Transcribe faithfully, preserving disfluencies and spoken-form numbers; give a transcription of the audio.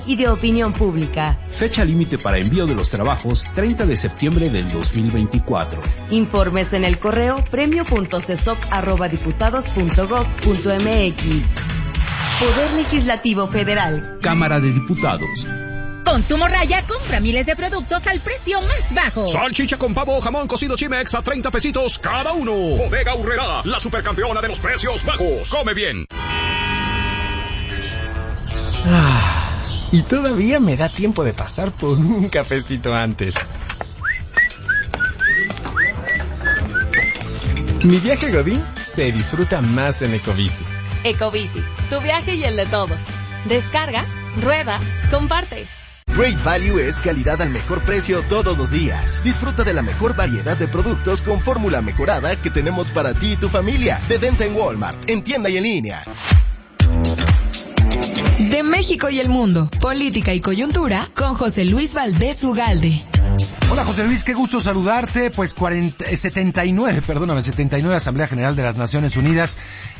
y de opinión pública. Fecha límite para envío de los trabajos treinta de septiembre del dos mil veinticuatro. Informes en el correo premio punto cesop arroba diputados punto gob punto mx. Poder Legislativo Federal. Cámara de Diputados. Con tu morraya, compra miles de productos al precio más bajo. Salchicha con pavo o jamón cocido Chimex a treinta pesitos cada uno. Bodega Aurrerá, la supercampeona de los precios bajos. Come bien. Ah, y todavía me da tiempo de pasar por un cafecito antes. Mi viaje Godín se disfruta más en Ecobici. Ecobici, tu viaje y el de todos. Descarga, rueda, comparte. Great Value es calidad al mejor precio todos los días. Disfruta de la mejor variedad de productos con fórmula mejorada que tenemos para ti y tu familia. De venta en Walmart, en tienda y en línea. De México y el mundo, política y coyuntura, con José Luis Valdés Ugalde. Hola José Luis, qué gusto saludarte. Pues cuarenta, setenta y nueve, perdóname, setenta y nueve Asamblea General de las Naciones Unidas